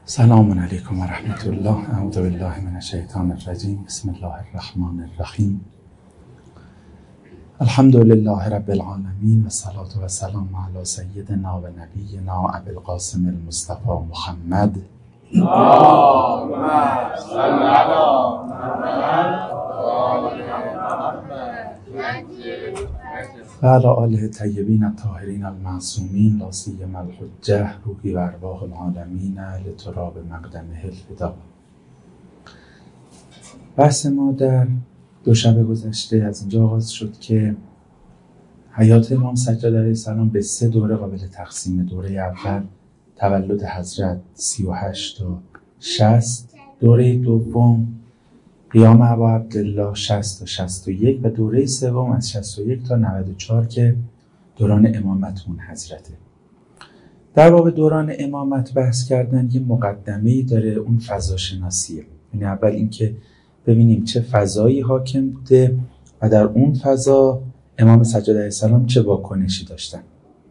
سلام علیکم و رحمت الله. اعوذ بالله من الشیطان الرجیم. بسم الله الرحمن الرحیم. الحمد لله رب العالمین و صلاة و سلام علی سیدنا و نبینا ابی القاسم المصطفى محمد اللهم صل علی محمد و علی آله طیبین الطاهرین المعصومین لا سیما الحجه روحی و ارواح العالمین لتراب مقدمه الفدا. بحث ما در دو شب گذشته از اینجا آغاز شد که حیات امام سجاد علیه السلام به 3 دوره قابل تقسیم. دوره اول تولد حضرت 38 تا 60، دوره دوم قیام ابا عبدالله 60 تا 61 و دوره سوم از 61 تا 94 که دوران امامت اون حضرته. در باب دوران امامت بحث کردن یه مقدمه‌ای داره، اون فضا شناسیه. یعنی اول اینکه ببینیم چه فضایی حاکم بوده و در اون فضا امام سجاد علیه السلام چه واکنشی داشتن.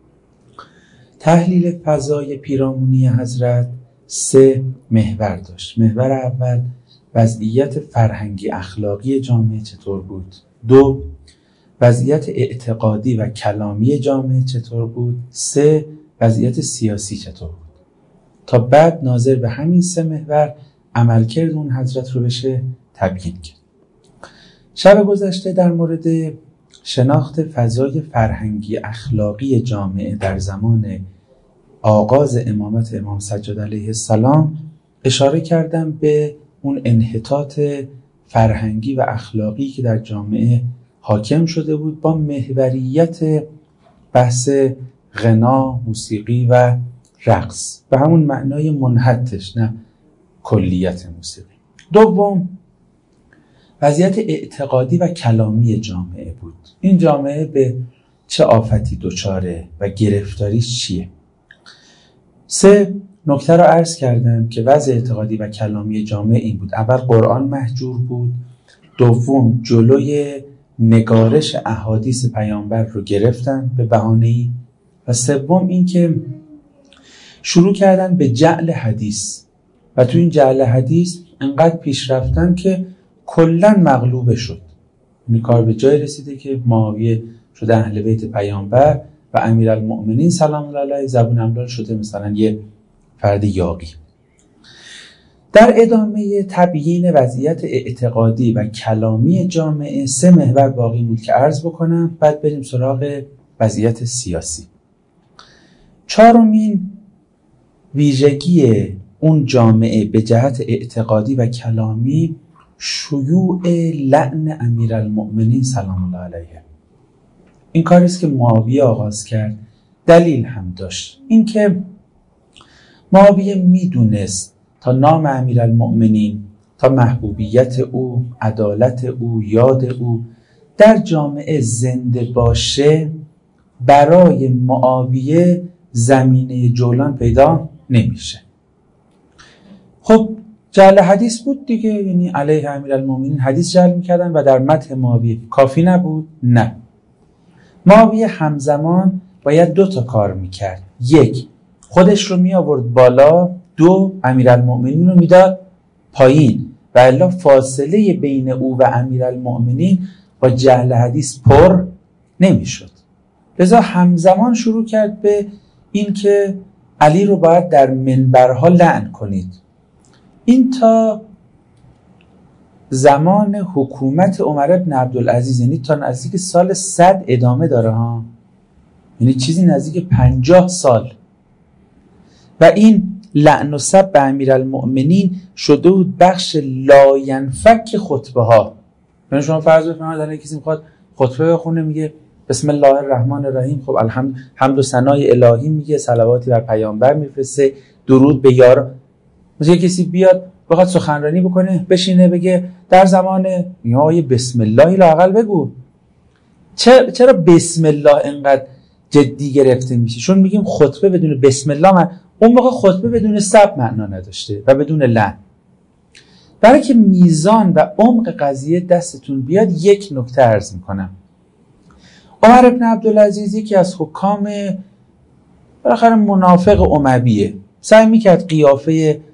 تحلیل فضای پیرامونی حضرت 3 محور داشت. محور اول وضعیت فرهنگی اخلاقی جامعه چطور بود؟ 2 وضعیت اعتقادی و کلامی جامعه چطور بود؟ 3 وضعیت سیاسی چطور بود؟ تا بعد ناظر به همین 3 محور عملکرد اون حضرت رو بشه تبیین کرد. شب گذشته در مورد شناخت فضای فرهنگی اخلاقی جامعه در زمان آغاز امامت امام سجاد علیه السلام اشاره کردم به اون انحطاط فرهنگی و اخلاقی که در جامعه حاکم شده بود با محوریت بحث غنا، موسیقی و رقص به همون معنای منحطش، نه کلیت موسیقی. دوم وضعیت اعتقادی و کلامی جامعه بود. این جامعه به چه آفتی دچاره و گرفتاریش چیه؟ 3 نکته رو عرض کردم که وضع اعتقادی و کلامی جامعه این بود. اول قرآن محجور بود، دوم جلوی نگارش احادیث پیامبر رو گرفتن به بهانه‌ای و سوم این که شروع کردن به جعل حدیث و تو این جعل حدیث انقدر پیش رفتن که کلاً مغلوب شد. این کار به جای رسیده که معاویه شده اهل بیت پیامبر و امیرالمؤمنین سلام الله علیه زبون امرار شده مثلا یه فرد یاغی. در ادامه تبیین وضعیت اعتقادی و کلامی جامعه 3 محور باقی بود که عرض بکنم، بعد بریم سراغ وضعیت سیاسی. 4مین ویژگی اون جامعه به جهت اعتقادی و کلامی شیوع لعن امیرالمؤمنین سلام الله علیه. این کاری است که معاویه آغاز کرد. دلیل هم داشت، این که معاویه میدونست تا نام امیرالمؤمنین، تا محبوبیت او، عدالت او، یاد او در جامعه زنده باشه برای معاویه زمینه جولان پیدا نمیشه. خب جعل حدیث بود دیگه، یعنی علیه امیرالمؤمنین حدیث جعل میکردن و در مدح معاویه کافی نبود؟ نه، معاویه همزمان باید 2 تا کار میکرد. 1 خودش رو می آورد بالا، 2 امیرالمؤمنین رو میداد پایین و الا فاصله بین او و امیرالمؤمنین با جعل حدیث پر نمیشد. لذا همزمان شروع کرد به این که علی رو باید در منبرها لعن کنید. این تا زمان حکومت عمر بن عبدالعزیز، یعنی تا نزدیک سال 100 ادامه داره ها، یعنی چیزی نزدیک 50 سال. و این لعن و سب به امیرالمؤمنین شده بود بخش لاینفک خطبه ها. یعنی شما فرض بفرمایید الان کسی میخواد خطبه بخونه میگه بسم الله الرحمن الرحیم، خب حمد و ثنای الهی میگه، صلواتی بر پیامبر میفرسته، درود به یار. مثلا کسی بیاد بخواد سخنرانی بکنه بشینه بگه در زمان یا بسم الله لااقل بگو. چرا بسم الله انقدر جدی گرفته میشه؟ چون میگیم خطبه بدون بسم الله اون موقع خطبه بدون سب معنا نداشته و بدون لعن. برای که میزان و عمق قضیه دستتون بیاد 1 نکته عرض میکنم. عمر بن عبدالعزیز یکی از حکام بالاخره منافق امویه، سعی میکرد قیافه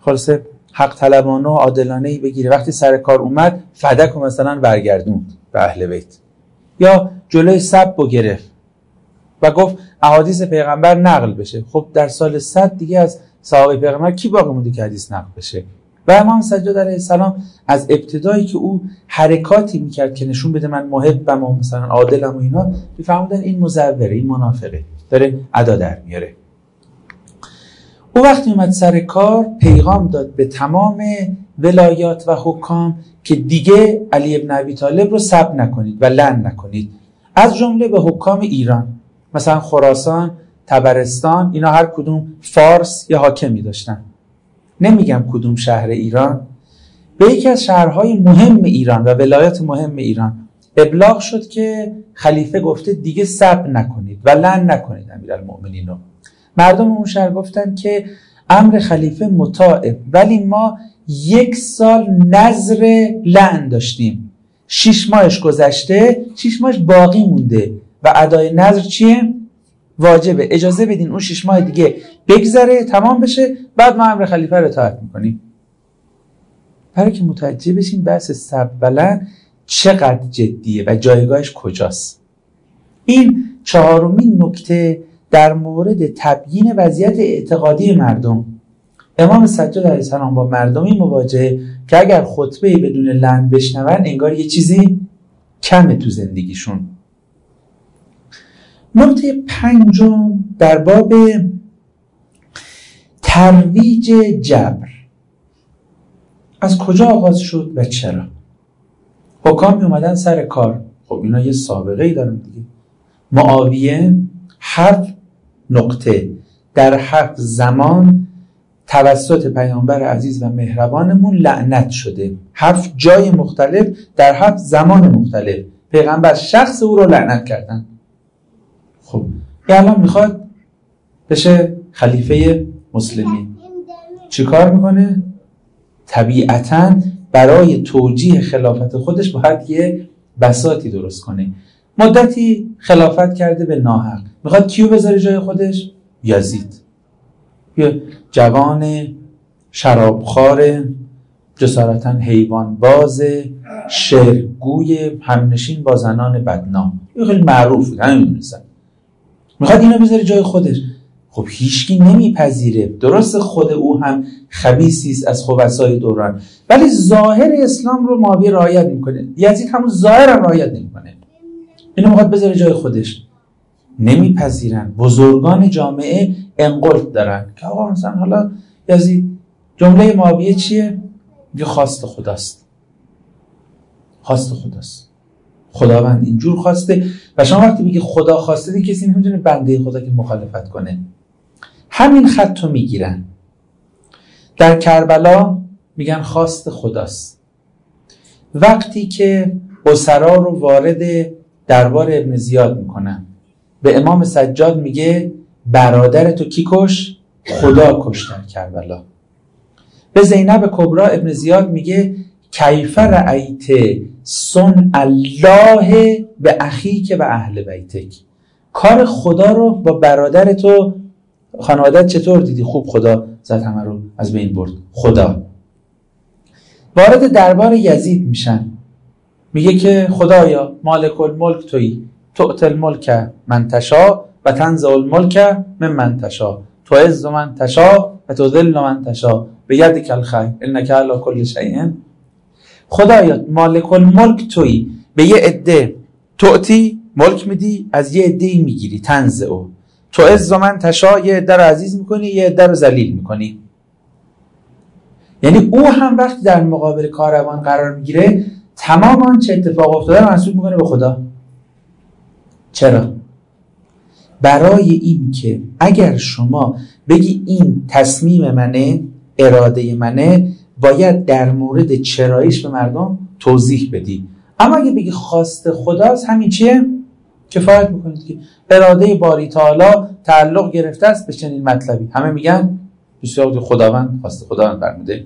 خلاصه حق طلبانه و عادلانه‌ای بگیره. وقتی سر کار اومد فدک رو مثلا برگردوند به اهل بیت، یا جلوی سب گرفت و گفت احادیث پیغمبر نقل بشه. خب در سال 100 دیگه از صحابه پیغمبر کی باقی مونده که حدیث نقل بشه؟ و امام سجاد علیه السلام از ابتدایی که او حرکاتی میکرد که نشون بده من محبم و مثلا عادلم و اینا، میفهمودن این مزوره، این منافقه، داره ادا در میاره. او وقتی اومد سر کار پیغام داد به تمام ولایات و حکام که دیگه علی ابن ابی طالب رو سب نکنید و لعن نکنید، از جمله به حکام ایران، مثلا خراسان، طبرستان، اینا هر کدوم فارس یا حاکمی داشتن. نمیگم کدوم شهر ایران، به یکی از شهرهای مهم ایران و ولایات مهم ایران ابلاغ شد که خلیفه گفته دیگه سب نکنید و لعن نکنید امیرالمؤمنین رو. مردم اون شهر گفتن که امر خلیفه مطاعه، ولی ما 1 سال نذر لعن داشتیم، 6 ماهش گذشته، 6 ماهش باقی مونده و ادای نذر چیه؟ واجبه. اجازه بدین اون 6 ماه دیگه بگذره، تمام بشه، بعد ما امر خلیفه رو اطاعت میکنیم. برای که متوجه بشین بحث سب و لعن چقدر جدیه و جایگاهش کجاست. این 4مین نکته در مورد تبیین وضعیت اعتقادی مردم. امام سجاد علیه السلام با مردمی مواجه که اگر خطبه بدون لعن بشنون انگار یه چیزی کمه تو زندگیشون. نکته 5 در باب ترویج جبر. از کجا آغاز شد و چرا؟ حکامی اومدن سر کار، خب اینا یه سابقه ای دارن دیگه. معاویه 7 نقطه در 7 زمان توسط پیامبر عزیز و مهربانمون لعنت شده. 7 جای مختلف در 7 زمان مختلف پیغمبر شخص او رو لعنت کردن. خب الان میخواد بشه خلیفه مسلمین، چی کار میکنه؟ طبیعتاً برای توجیه خلافت خودش باید یه بساطی درست کنه. مدتی خلافت کرده به ناحق، میخواد کیو بذاره جای خودش؟ یزید، یه جوان شرابخوار، جسارتاً حیوان باز، شعرگوی، همنشین با زنان بدنام، یه خیلی معروف بود، همه میدونستن. میخواد اینو بذاره جای خودش. خب هیچکی نمیپذیره. درست خود او هم خبیثی است از خبثای دوران، ولی ظاهر اسلام رو معاویه رعایت میکنه، یزید همون ظاهر هم رعایت نمیکنه. اینو میخواد بذاره جای خودش. نمیپذیرن. بزرگان جامعه انقلب دارن که آقا مثلا حالا یزید جمله معاویه چیه؟ یه خواست خداست. خواست خداست. خداوند اینجور خواسته و شما وقتی بگی خدا خواسته دیگه کسی نمیتونه بنده خدا که مخالفت کنه. همین خط رو میگیرن. در کربلا میگن خواست خداست. وقتی که اسرا رو وارد دربار ابن زیاد میکنن، به امام سجاد میگه برادر تو کی کش؟ خدا کش در کربلا. به زینب کبرا ابن زیاد میگه کیف رأیت صنع الله به اخیک و اهل بیتک. کار خدا رو با برادر تو خانوادت چطور دیدی؟ خوب خدا زد همه رو از بین برد. خدا. وارد دربار یزید میشن، میگه که خدایا مالک الملک تویی، تؤتی الملک من تشاء و تنزع الملک ممن تشاء، تعز من تشاء و تذل من تشاء بیدک الخیر انک علی کل شیء. خدایا مالک الملک تویی، به یه عده تؤتی ملک میدی، از یه عده میگیری، تنزع، تعز من تشاء، یه عده رو عزیز میکنی، یه عده رو ذلیل میکنی. یعنی او هم وقتی در مقابل کاروان قرار میگیره تمام آن چه اتفاق افتاده رو منسوب میکنه به خدا. چرا؟ برای این که اگر شما بگی این تصمیم منه، اراده منه، باید در مورد چراییش به مردم توضیح بدی. اما اگه بگی خواست خداست، همین چیه؟ کفایت میکنید که اراده باری تعالی تعلق گرفته است به چنین مطلبی. همه میگن بسیار خداوند، خواست خداوند برمیده.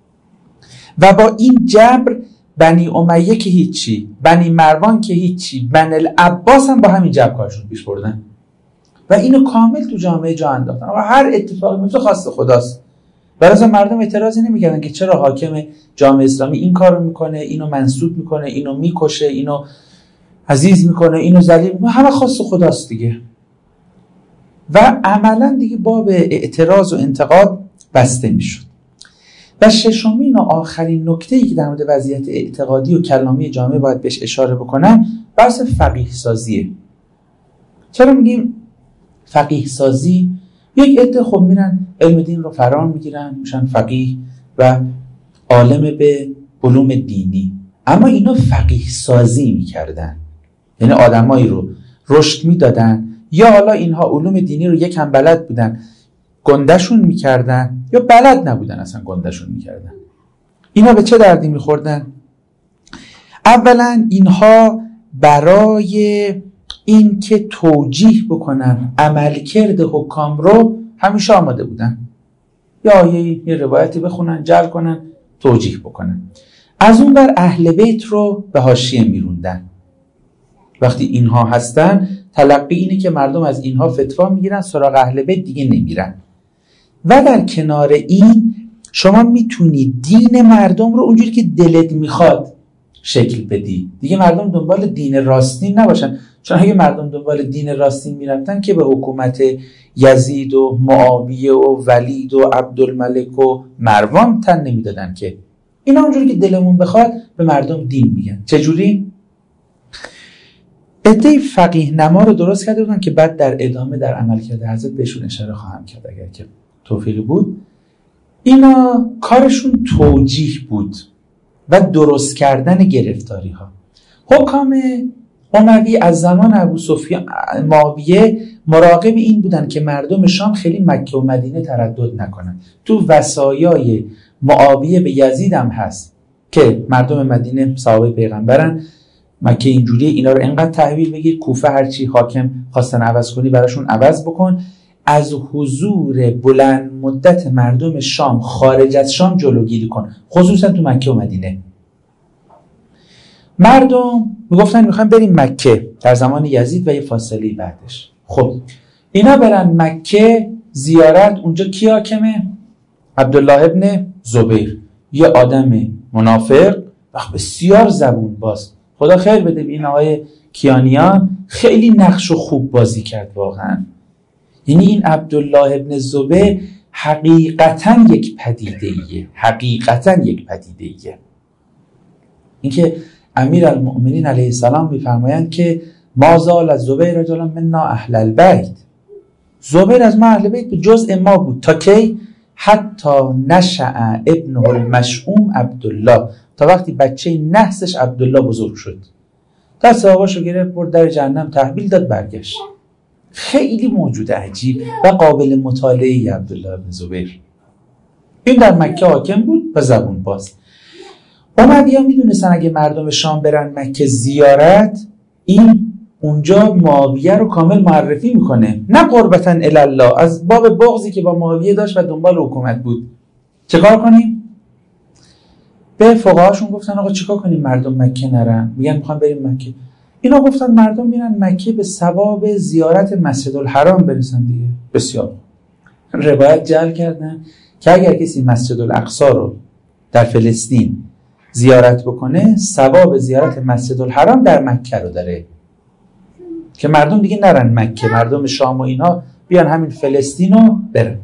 و با این جبر بنی امیه که هیچی، بنی مروان که هیچی، بنی العباس هم با همین جبر کارشون پیش بردن و اینو کامل تو جامعه جا انداختن. و هر اتفاقی میفته خواست خداست برای مردم اعتراضی نمیکردن که چرا حاکم جامعه اسلامی این کارو میکنه، اینو منسوب میکنه، اینو میکشه، اینو عزیز میکنه، اینو ذلیل میکنه، همه خاص خداست دیگه. و عملا دیگه باب اعتراض و انتقاد بسته میشد. و ششمین و آخرین نکته‌ای که در مورد وضعیت اعتقادی و کلامی جامعه باید بهش اشاره بکنم بحث فقیه سازیه. چرا میگیم فقیه سازی؟ یک عده خب میرن علم دین رو فرا میگیرن، میشن فقیه و عالم به علوم دینی، اما اینا فقیه سازی میکردن، یعنی آدمایی رو رشد میدادن، یا حالا اینها علوم دینی رو یکم بلد بودن گندشون میکردن، یا بلد نبودن اصلا گندشون میکردن. اینا به چه دردی میخوردن؟ اولا اینها برای این که توجیه بکنن عملکرد حکام رو همیشه آماده بودن، یا یه روایتی بخونن، جعل کنن، توجیه بکنن. از اون بر اهل بیت رو به حاشیه میروندن. وقتی اینها هستن تلقی اینه که مردم از اینها فتوا میگیرن، سراغ اهل بیت دیگه نمیرن. و در کنار این شما میتونی دین مردم رو اونجوری که دلت میخواد شکل بدی. دیگه مردم دنبال دین راستین نباشن، چون اگه مردم دنبال دین راستین میرفتن که به حکومت یزید و معاویه و ولید و عبدالملک و مروان تن نمیدادن. که اینا اونجوری که دلمون بخواد به مردم دین میگن. چجوری؟ عده فقیه نما رو درست کرده بودن که بعد در ادامه در عمل کرده حضرت بهشون اشاره خواهم کرد اگر که توفیقی بود. اینا کارشون توجیه بود و درست کردن گرفتاری ها. حکام اموی از زمان ابو سفیان معاویه مراقب این بودن که مردم شام خیلی مکه و مدینه تردد نکنن. تو وصایای معاویه به یزید هم هست که مردم مدینه صحابه پیغمبرن، مکه اینجوریه، اینا رو انقدر تحویل بگیر، کوفه هرچی حاکم خواستن عوض کنی براشون عوض بکن، از حضور بلند مدت مردم شام خارج از شام جلوگیری کن، خصوصا تو مکه و مدینه. مردم میگفتن میخوایم بریم مکه در زمان یزید و یه فاصله بعدش. خب اینا برن مکه زیارت، اونجا کی حاکمه؟ عبدالله ابن زبیر، یه آدم منافق و بسیار زبون باز. خدا خیر بده این آقای کیانیان، خیلی نقش و خوب بازی کرد واقعا. یعنی این عبدالله ابن زبیر حقیقتا یک پدیده‌ایه، حقیقتا یک پدیده‌ایه. اینکه امیرالمؤمنین علیه السلام میفرمایند که ما زال از زبیر رجلا منا اهل البیت، زبیر از ما اهل بیت به جزء ما بود تا کی؟ حتی نشأ ابنه المشؤوم عبدالله، تا وقتی بچه نحسش عبدالله بزرگ شد، دست آقاشو گرفت برد در جهنم تحویل داد برگشت. خیلی موجود عجیب و قابل مطالعه عبدالله بن زبیر. این در مکه حاکم بود و زبون باز. اموی‌ها میدونستن اگه مردم شام برن مکه زیارت، این اونجا معاویه رو کامل معرفی میکنه، نه قربتاً الله، از باب بغضی که با معاویه داشت و دنبال حکومت بود. چه کار کنیم؟ به فقهاشون گفتن آقا چیکار کنیم مردم مکه نرن؟ میگن میخوام بریم مکه. اینا گفتن مردم میرن مکه به ثواب زیارت مسجد الحرام برسن دیگه. بسیار روایت جعل کردن که اگر کسی مسجد الاقصی رو در فلسطین زیارت بکنه، ثواب زیارت مسجد الحرام در مکه رو داره، که مردم دیگه نرن مکه، مردم شام و اینا بیان همین فلسطین رو برن.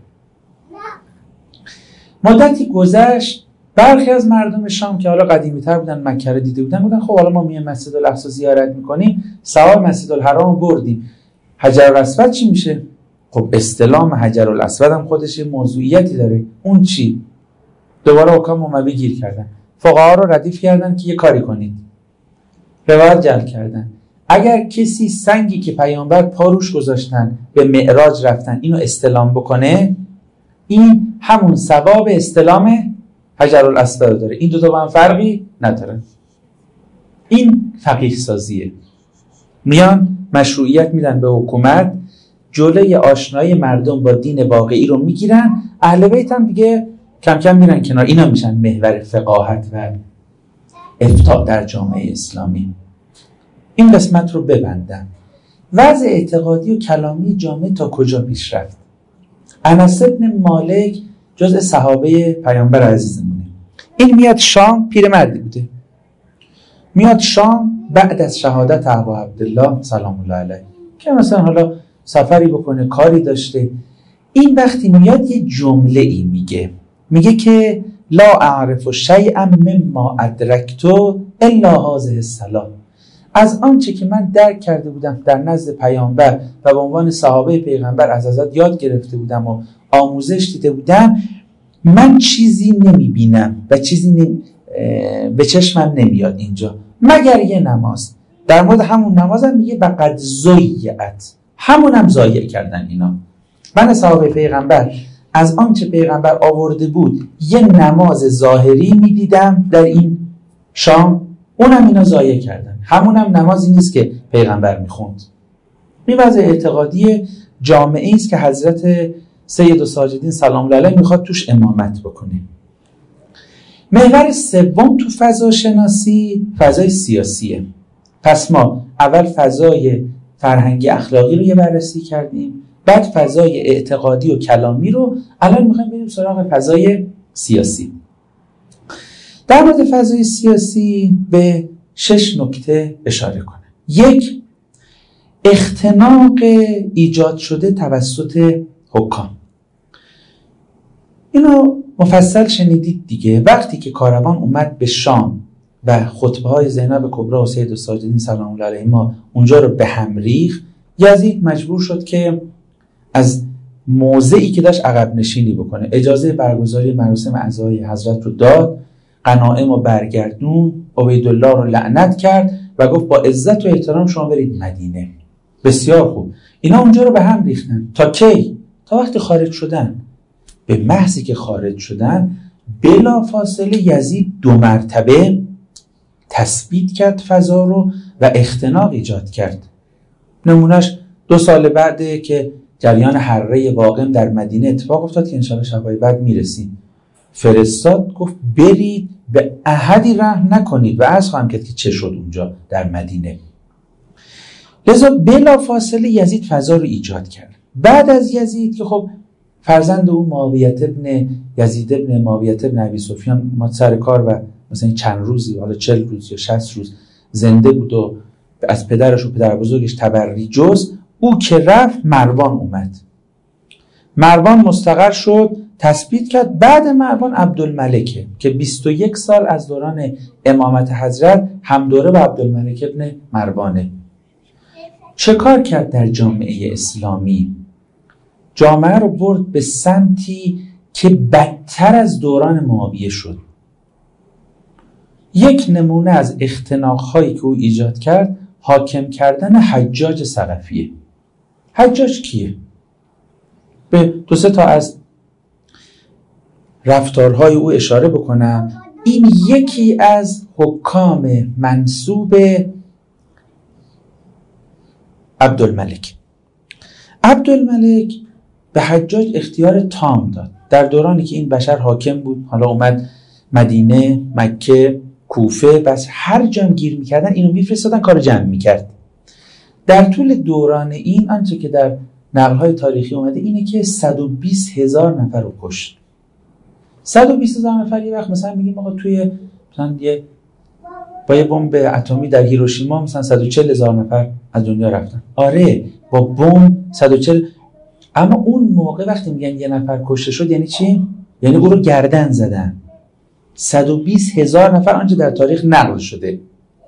مدتی گذشت، برخی از مردم شام که حالا قدیمی تر بودن مکه رو دیده بودن گفتن خب حالا ما میایم مسجد الاقصی زیارت میکنیم، ثواب مسجد الحرام بردیم، حجر الاسود چی میشه؟ خب استلام حجر الاسود هم خودش یه موضوعیتی داره، اون چی؟ دوباره حکام اموی گیر کردن، فقها رو ردیف کردن که یه کاری کنید، روایت جعل کردن اگر کسی سنگی که پیامبر پاروش گذاشتن به معراج رفتن اینو استلام بکنه، این همون ثواب استلام حجر الاسود داره. این دوتا با هم فرقی ندارن. این فقیه سازیه. میان مشروعیت میدن به حکومت، جلوی آشنایی مردم با دین واقعی رو میگیرن، اهل بیت هم دیگه کم کم میرن کنار. اینا میشن محور فقاهت و افتاء در جامعه اسلامی. این قسمت رو ببندم. وضع اعتقادی و کلامی جامعه تا کجا پیش رفت؟ انس بن مالک جزء صحابه پیامبر عزیزمونه. این میاد شام، پیرمردی بوده، میاد شام بعد از شهادت ابا عبدالله سلام الله علیه که مثلا حالا سفری بکنه، کاری داشته. این وقتی میاد یه جمله ای میگه که لا اعرف شیئا مما ادرکت الا هذه الصلاه. از آنچه که من درک کرده بودم در نزد پیامبر و به عنوان صحابه پیغمبر از حضرت یاد گرفته بودم و آموزش دیده بودم، من چیزی نمیبینم و چیزی به چشمم نمیاد اینجا مگر یه نماز. در مورد همون نمازم میگه بقد ضیعت، همونم ضایع کردن اینا. من صحابه پیغمبر از آنچه پیغمبر آورده بود یه نماز ظاهری میدیدم در این شام، اونم اینا ضایع کردن. همونم نمازی نیست که پیغمبر میخوند. این وضع اعتقادی جامعه است که حضرت سید الساجدین سلام الله علیه میخواد توش امامت بکنه. محور سوم تو فضا شناسی فضای سیاسیه. پس ما اول فضای فرهنگی اخلاقی رو یه بررسی کردیم، بعد فضای اعتقادی و کلامی رو، الان میخوایم بریم سراغ فضای سیاسی. در مورد فضای سیاسی به 6 نکته اشاره کنه. 1. اختناق ایجاد شده توسط حکام. اینو مفصل شنیدید دیگه. وقتی که کاروان اومد به شام و خطبه های زینب کبری و سید الساجدین سلام الله علیهما اونجا رو به هم ریخت، یزید مجبور شد که از موضعی که داشت عقب نشینی بکنه. اجازه برگزاری مراسم عزای حضرت رو داد، غنایم رو برگردون، عبیدالله رو لعنت کرد و گفت با عزت و احترام شما برید مدینه. بسیار خوب. اینا اونجا رو به هم ریختن. تا کی؟ تا وقتی خارج شدن. به محضی که خارج شدن بلا فاصله یزید 2 مرتبه تثبیت کرد فضا رو و اختناق ایجاد کرد. نمونهش 2 سال بعده که جریان حره واقم در مدینه اتفاق افتاد که انشاءالله شبای بعد میرسیم. فرستاد گفت برید به احدی رحم نکنید و عرض خواهم کرد که چه شد اونجا در مدینه. لذا بلا فاصله یزید فضا رو ایجاد کرد. بعد از یزید که خب فرزند او معاویه ابن یزید ابن معاویه ابن ابی سفیان ما سر کار و مثلا چند روزی، حالا 40 روز یا 60 روز زنده بود و از پدرش و پدر بزرگش تبری جز او که رفت مروان اومد. مروان مستقر شد، تثبیت کرد. بعد مروان عبدالملکه که 21 سال از دوران امامت حضرت هم دوره با عبدالملک ابن مروانه. چه کار کرد در جامعه اسلامی؟ جامعه رو برد به سمتی که بدتر از دوران معاویه شد. یک نمونه از اختناق‌هایی که او ایجاد کرد حاکم کردن حجاج ثقفیه. حجاج کیه؟ به 2-3 تا از رفتارهای او اشاره بکنم. این یکی از حکام منسوب عبدالملک. عبدالملک به حجاج اختیار تام داد در دورانی که این بشر حاکم بود. حالا اومد مدینه، مکه، کوفه، بس هر جام گیر میکردن اینو میفرستادن کار جمع میکرد. در طول دوران این آنچه که در نقل‌های تاریخی اومده اینه که 120,000 نفر رو کشت. 120,000 نفر یه وقت مثلا میگیم آقا توی مثلا با یه بمب اتمی در هیروشیما مثلا 140,000 نفر از دنیا رفتن. آره با بمب 140. اما اون موقع وقتی میگن یه نفر کشته شد یعنی چی؟ یعنی او رو گردن زدن. 120,000 نفر آنچه در تاریخ نقل شده.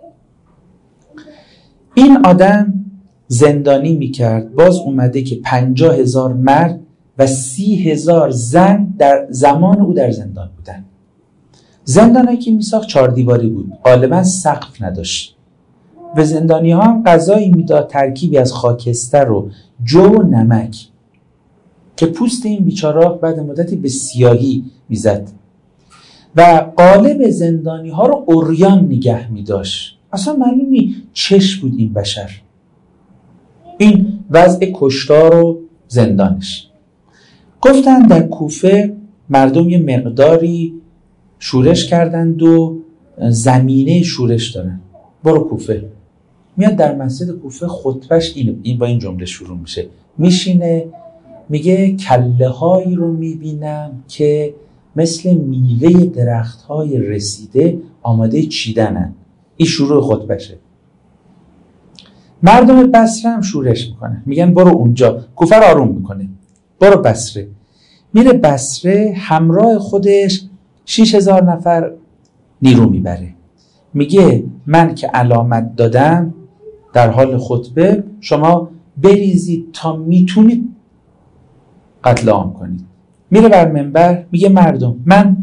این آدم زندانی میکرد. باز اومده که 50,000 مرد و 30,000 زن در زمان او در زندان بودن. زندانایی که میساخت 4 دیواری بود، غالبا سقف نداشت. به زندانی ها هم غذایی میداد ترکیبی از خاکستر و جو و نمک که پوست این بیچاره‌ها بعد مدتی به سیاهی میزد و قالب زندانی ها رو عریان نگه میداشت. اصلا معلوم نیست چش بود این بشر. این وضع کشتار و زندانش. گفتن در کوفه مردم یه مقداری شورش کردند و زمینه شورش دارن. برو کوفه. میاد در مسجد کوفه خطبش این با این جمله شروع میشه. میشینه میگه کله هایی رو میبینم که مثل میوه درخت های رسیده آماده چیدنن. این شروع خطبشه. مردم بصره هم شورش میکنن، میگن برو اونجا. کوفه رو آروم میکنه، برو بصره. میره بصره، همراه خودش 6000 نفر نیرو میبره. میگه من که علامت دادم در حال خطبه، شما بریزید تا میتونید قتل عام کنید. میره بر منبر، میگه مردم من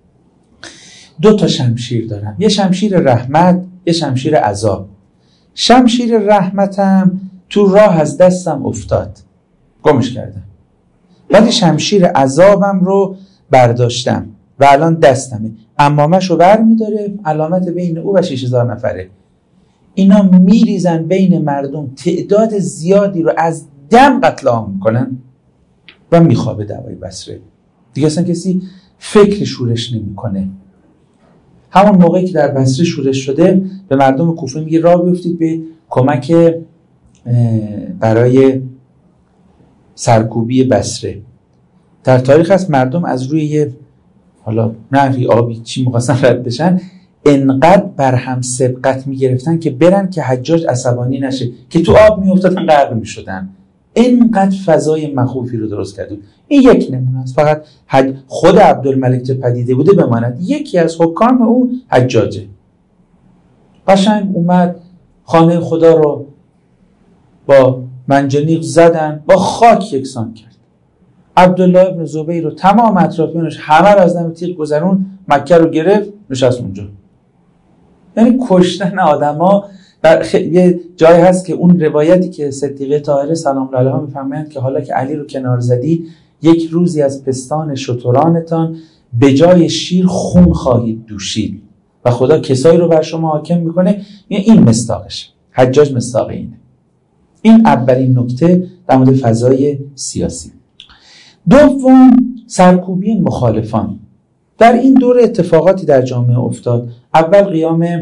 2 شمشیر دارم، یه شمشیر رحمت، یه شمشیر عذاب. شمشیر رحمتم تو راه از دستم افتاد، گمش کردم، ولی شمشیر عذابم رو برداشتم و الان دستمه. عمامش رو بر میداره، علامت بین او و 6000 نفره. اینا میریزن بین مردم، تعداد زیادی رو از دم قتل عام میکنن و میخوابه دوای بصره. دیگه اصلا کسی فکر شورش نمیکنه. همون موقعی که در بصره شورش شده، به مردم کوفه میگه راه بیفتید به کمک برای سرکوبی بصره. در تاریخ هست مردم از روی یه حالا نهری آبی چی می‌خواستن رد بشن، انقدر بر هم سبقت میگرفتن که برن که حجاج عصبانی نشه، که تو آب میافتادن غرق میشدن. انقدر فضای مخوفی رو درست کرد. این یک نمونه است. فقط خود عبدالملک چه پدیده بوده بماند. یکی از حکام او حجاجه. قشنگ اومد خانه خدا رو با منجنیق زدن، با خاک یکسان کرد. عبدالله ابن زبیر رو تمام اطرافیانش همه رو از دم تیغ گذرون، مکه رو گرفت، نشست اونجا. یعنی کشتن آدما. یه جایی هست که اون روایتی که صدیقه طاهره سلام الله علیها میفرمایند که حالا که علی رو کنار زدی، یک روزی از پستان شترانتان به جای شیر خون خواهید دوشید و خدا کسایی رو بر شما حاکم میکنه. این مصداقشه. حجاج مصداق اینه. این اولین نکته در مورد فضای سیاسی. دوم، سرکوبی مخالفان. در این دوره اتفاقاتی در جامعه افتاد. اول قیام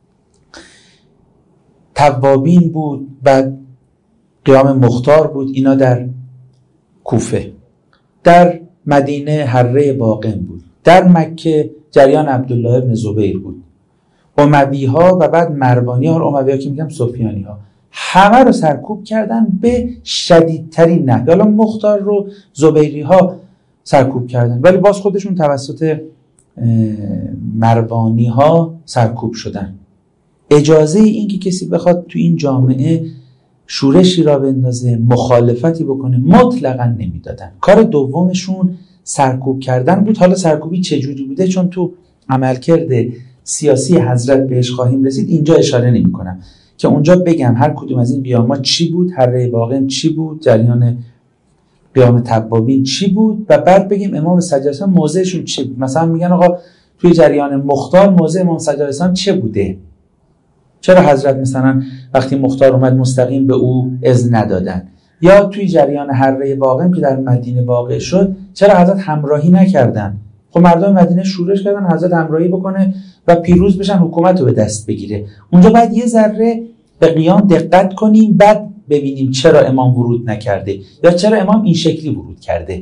توابین بود، بعد قیام مختار بود. اینا در کوفه. در مدینه حره باقم بود. در مکه جریان عبدالله ابن زبیر بود. اموی ها و بعد مروانی ها، اموی ها که میگم سفیانی ها، همه رو سرکوب کردن به شدیدترین نحو. حالا مختار رو زبیری ها سرکوب کردن، ولی باز خودشون توسط مروانی ها سرکوب شدن. اجازه این که کسی بخواد تو این جامعه شورشی را بندازه، مخالفتی بکنه، مطلقاً نمیدادن. کار دومشون سرکوب کردن بود. حالا سرکوبی چجوری بوده؟ چون تو عملکرد سیاسی حضرت بهش خواهیم رسید، اینجا اشاره نمی کنم که اونجا بگم هر کدوم از این قیامات چی بود، حره باقم چی بود، جریان قیام توابین چی بود، و بعد بگیم امام سجاد موضعشون چی بود. مثلا میگن آقا توی جریان مختار موضع امام سجاد چه بوده؟ چرا حضرت مثلا وقتی مختار اومد مستقیم به او اذن ندادن؟ یا توی جریان حره باقم که در مدینه واقع شد، چرا حضرت همراهی نکردن؟ خب مردم مدینه شورش کردن حضرت همراهی بکنه و پیروز بشن، حکومت رو به دست بگیره. اونجا باید یه ذره به قیام دقت کنیم، بعد ببینیم چرا امام ورود نکرده یا چرا امام این شکلی ورود کرده.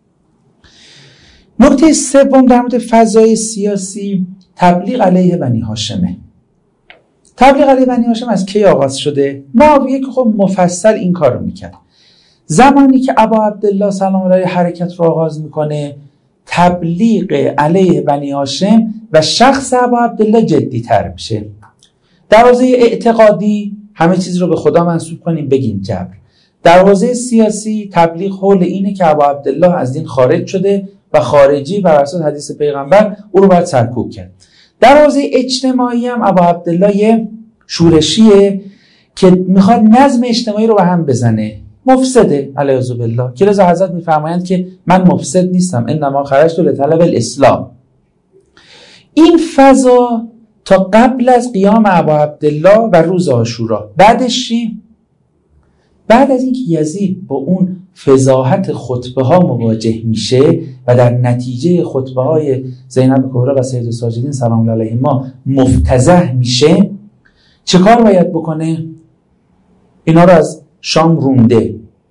نکته سوم در مورد فضای سیاسی، تبلیغ علیه بنی هاشمه. تبلیغ علیه بنی هاشم از کی آغاز شده؟ معاویه که خب مفصل این کار رو میکرد. زمانی که ابا عبدالله سلام الله حرکت رو آغاز میکنه، تبلیغ علیه بنی هاشم و شخص ابا عبدالله جدی تر میشه. در حوزه اعتقادی همه چیز رو به خدا منسوب کنیم، بگیم جبر. در حوزه سیاسی تبلیغ حول اینه که ابا عبدالله از دین خارج شده و خارجی بر اساس حدیث پیغمبر او رو باید سرکوب کرد. در حوزه اجتماعی هم ابا عبدالله یه شورشیه که میخواد نظم اجتماعی رو به هم بزنه، مفسده علیه بالله. که رضا حضرت میفرمایند که من مفسد نیستم، انما خرجت لطلب الاسلام. این فضا تا قبل از قیام ابا عبدالله و روز عاشورا. بعدش چی؟ بعد از اینکه یزید با اون فضاحت خطبه ها مواجه میشه و در نتیجه خطبه های زینب کبرا و سید الساجدین سلام الله علیهما مفتضح میشه، چه کار باید بکنه؟ اینا رو از شام رونده،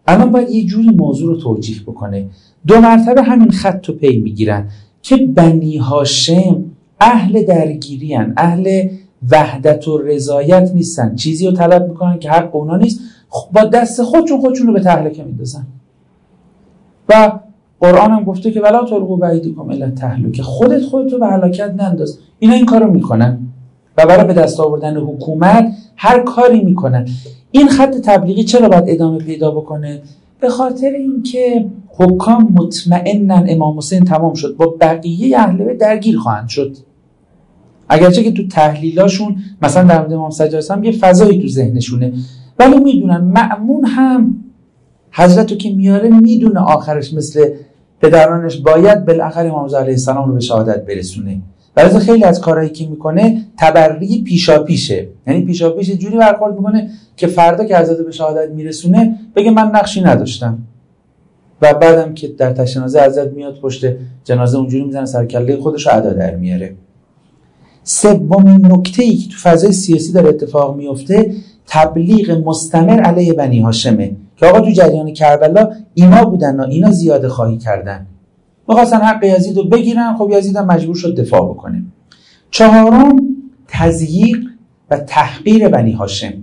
الان باید یه جوری موضوع رو توجیه بکنه. 2 مرتبه همین خط رو پی میگیرن که بنی هاشم اهل درگیری هن، اهل وحدت و رضایت نیستن، چیزی رو طلب میکنن که حق اونا نیست، با دست خودشون رو به تهلکه میندازن. و قرآن هم گفته که ولا تلقوا بایدیکم الی التهلکه، خودت رو به هلاکت ننداز. اینا این کارو میکنن و برای به دست آوردن حکومت هر کاری میکنن. این خط تبلیغی چرا باید ادامه پیدا بکنه؟ به خاطر اینکه حکام مطمئنن امام حسین تمام شد با بقیه اهل بیت درگیر خواهند شد، اگرچه که تو تحلیلاشون مثلا در مورد امام سجاد هم یه فضایی تو ذهنشونه، ولی میدونن مأمون هم حضرتو که میاره میدونه آخرش مثل پدرانش باید بالاخره امام رضا علیه السلام رو به شهادت برسونه. ولی خیلی از کارهایی که میکنه تبری پیشاپیشه، یعنی پیشاپیش جوری برخورد میکنه که فردا که حضرت به شهادت میرسونه بگه من نقشی نداشتم، و بعدم که در تشنازه حضرت میاد پشت جنازه اونجوری میزنه سر کله خودش رو ادا در میاره. سومین نکته‌ای که تو فضای سیاسی داره اتفاق میفته تبلیغ مستمر علیه بنی هاشمه که آقا تو جریان کربلا اینا بودن و اینا زیاده خواهی کردن، می‌خواستن حق یزید رو بگیرن، خب یزید هم مجبور شد دفاع بکنه. 4 تضییق و تحقیر بنی هاشم.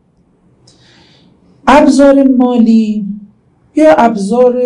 ابزار مالی یا ابزار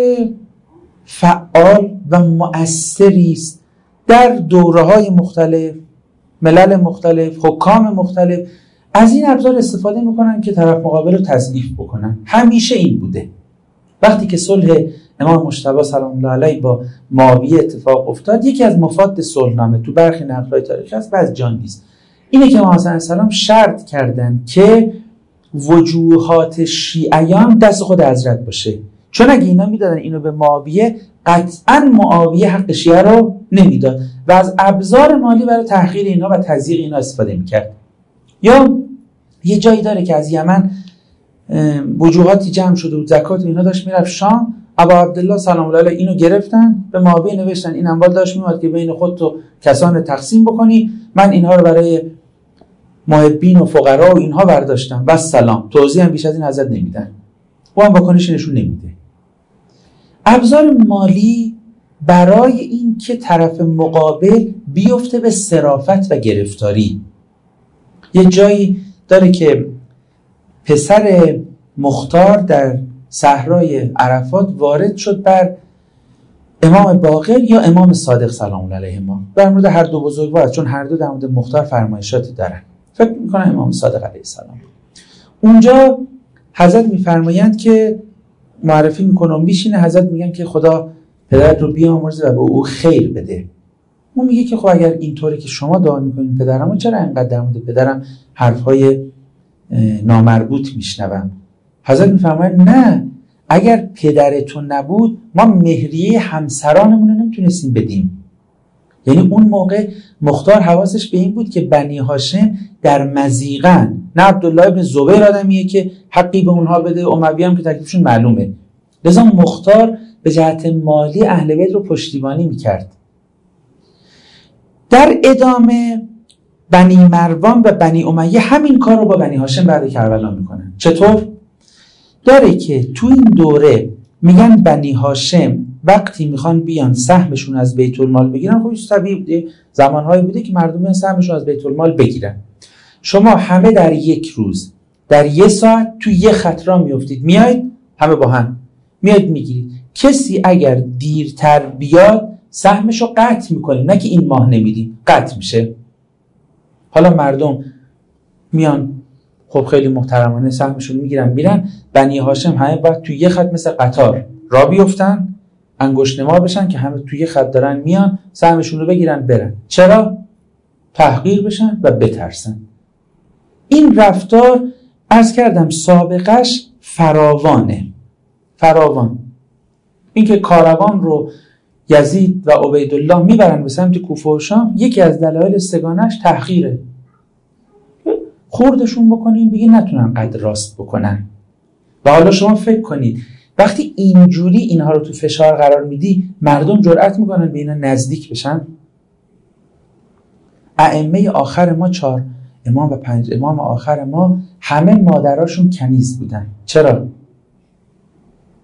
فعال و مؤثری است در دوره‌های مختلف، ملل مختلف، حکام مختلف از این ابزار استفاده میکنن که طرف مقابل رو تضعیف بکنن. همیشه این بوده. وقتی که صلح امام مجتبی سلام الله علیه با معاویه اتفاق افتاد، یکی از مفاد صلحنامه تو برخی نقل‌های تاریخی هست، بعض جان نیست، اینه که امام حسن السلام شرط کردن که وجوهات شیعیان دست خود حضرت باشه، چون اگه اینا میدادن اینو به معاویه قطعا معاویه حق شیعه رو نمیداد و از ابزار مالی برای تحقیر اینها و تضییق اینها استفاده میکرد. یا یه جایی داره که از یمن وجوهاتی جمع شده و زکات اینها داشت میرفت شام، ابا عبدالله سلام الله علیه اینو گرفتن به معاویه نوشتن این اموال داشت میومد که بین خودت و کسان تقسیم بکنی، من اینها رو برای محبین و فقرا و اینها برداشتم و سلام. توضیح هم بیش از این حضرت نمیدن، او هم واکنشی نشون نمیده. ابزار مالی برای این که طرف مقابل بیفته به صرافت و گرفتاری. یه جایی داره که پسر مختار در صحرای عرفات وارد شد بر امام باقر یا امام صادق سلام الله علیهما، در مورد هر دو بزرگوار، چون هر دو در مورد مختار فرمایشاتی دارن، فکر میکنم امام صادق علیه السلام. اونجا حضرت میفرمایند که معرفی میکنه و میشینه، حضرت میگن که خدا پدرت رو بیامرزه و به او خیر بده. اون میگه که خب اگر اینطوره که شما دعا میکنین پدرمو، چرا اینقدر در مورد پدرم حرفهای نامربوط میشنوم؟ حضرت میفرماید نه، اگر پدرتون نبود ما مهریه همسرانمون رو نمیتونستیم بدیم. یعنی اون موقع مختار حواسش به این بود که بنی هاشم در مضیقن، نه عبدالله ابن زبیر آدمیه که حقی به اونها بده، اموی هم که تکلیفشون معلومه، لذا مختار به جهت مالی اهل بیت رو پشتیبانی میکرد. در ادامه بنی مروان و بنی امیه همین کار رو با بنی هاشم بعد کربلا میکنن. چطور؟ داره که تو این دوره میگن بنی هاشم وقتی میخوان بیان سهمشون از بیت المال بگیرن، خب طبیعی بوده، زمانهایی بوده که مردم میان سهمشون از بیت المال بگیرن. شما همه در یک روز در یه ساعت تو یه خط را میافتید، میایید همه با هم میایید میگیرید. کسی اگر دیرتر بیاد سهمشو قطع میکنیم، نه که این ماه نمیدیم، قطع میشه. حالا مردم میان خب خیلی محترمانه سهمشون میگیرن میرن. بنی هاشم همه باید توی یه خط مثل قطار را بیفتن، انگشت نما بشن که همه توی یه خط دارن میان سهمشون رو بگیرن برن. چرا؟ تحقیر بشن و بترسن. این رفتار عرض کردم سابقش فراوانه، فراوان. اینکه کاروان رو یزید و عبیدالله میبرن به سمت کوفه و شام، یکی از دلایل سگانش تحقیره. خوردشون بکنیم بگی نتونن قد راست بکنن. و حالا شما فکر کنید وقتی اینجوری اینها رو تو فشار قرار میدی، مردم جرأت میکنن به اینا نزدیک بشن؟ ائمه آخر ما 4 امام و 5 امام آخر ما همه مادراشون کنیز بودن. چرا؟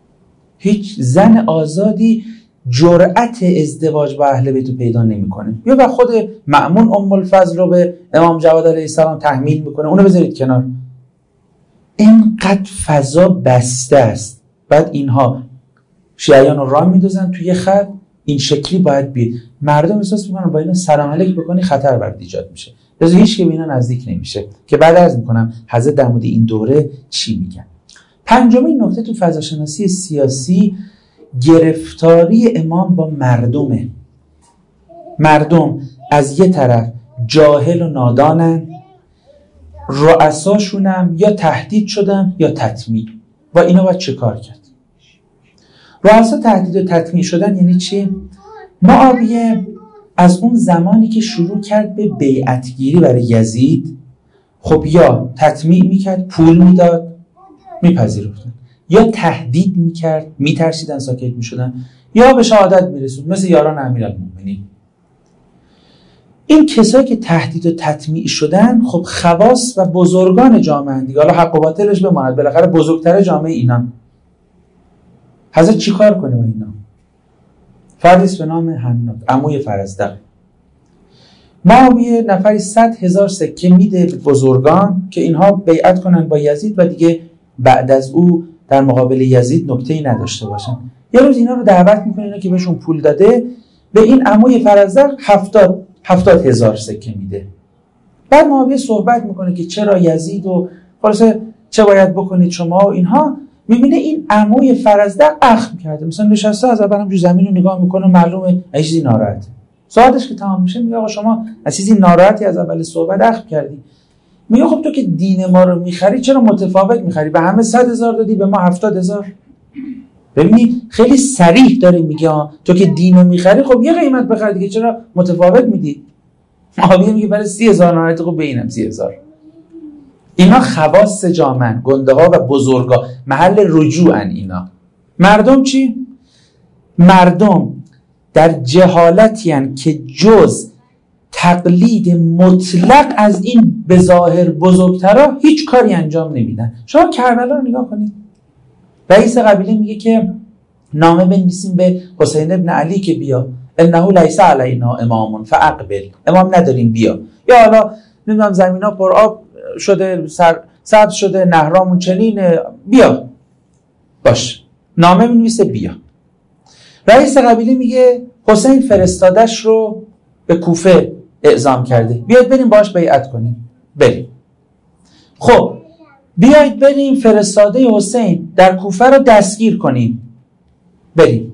هیچ زن آزادی جرأت ازدواج با اهل بیت رو پیدا نمیکنه. یا و خود مأمون ام الفضل رو به امام جواد علیه السلام تحمیل میکنه، اونو بذارید کنار. اینقدر فضا بسته است. بعد اینها شیعیان رو راه میدازن توی خط، این شکلی باید بید. مردم احساس میکنن با اینا سلام علیک بکنی خطر برات ایجاد میشه، لذا هیچ که به اینا نزدیک نمیشه. که بعد عرض میکنم حضرت در مورد این دوره چی میگن. پنجمین نکته تو فضاشناسی سیاسی گرفتاری امام با مردمه. مردم از یه طرف جاهل و نادانن، رؤساشونم یا تهدید شدن یا تطمیع. با اینا باید چه کار کرد؟ رؤسا تهدید و تطمیع شدن یعنی چی؟ معاویه از اون زمانی که شروع کرد به بیعتگیری برای یزید، خب یا تطمیع میکرد، پول میداد، میپذیرفتن، یا تهدید میکرد، میترسیدن، ساکت میشدن، یا به شهادت میرسوند، مثل یاران امیرالمومنین. این کسایی که تهدید و تطمیع شدن خب خواص و بزرگان جامعه دیگه، حالا حق و باطلش بماند، بالاخره بزرگتر جامعه اینا. حضرت چی کار کنه با اینا؟ فردیس به نام حناد، عموی فرزدق، معاویه نفری 100,000 سکه میده به بزرگان که اینها بیعت کنن با یزید و دیگه بعد از او در مقابل یزید نکته‌ای نداشته باشن. یه روز اینا رو دعوت میکنه که بهشون پول داده، به این عموی فرزدق 70,000 سکه میده. بعد معاویه صحبت میکنه که چرا یزید و خلاصه چه باید بکنید شما و اینها. میبینه این عموی فرزدق اخم کرده، مثلا نشسته از اول همجور زمین رو نگاه میکنه، معلومه از چیزی ناراحته. ساعتش که تمام میشه میگه آقا شما از چیزی ناراحتی از اول صحبت اخم کردی؟ میگه خب تو که دین ما رو میخری چرا متفاوت میخری؟ به همه 100,000 دادی، به ما 70,000. ببینید خیلی صریح داره میگه تو که دین رو میخری خب یه قیمت بخر دیگه، چرا متفاوت میدی؟ معاویه میگه برای 30,000 ناراحتی، خب به اینم 30,000. اینا خواص جامعه، گنده ها و بزرگا، محل رجوعن اینا. مردم چی؟ مردم در جهالتی هن که جز تقلید مطلق از این به ظاهر بزرگترها هیچ کاری انجام نمیدن. شما کربلا رو نگاه کنید. رئیس قبیله میگه که نامه بنویسیم به حسین ابن علی که بیا، انه لیس علینا امام فاقبل، امام نداریم بیا. یا حالا نمیدونم زمینا پر آب شده، سبز شده، نهرامون چنینه، بیا. باش، نامه بنویسه بیا. رئیس قبیله میگه حسین فرستادش رو به کوفه اعزام کرده، بیاید بریم باش بیعت کنیم. بریم. خب بیاید بریم فرستاده حسین در کوفه رو دستگیر کنیم. بریم.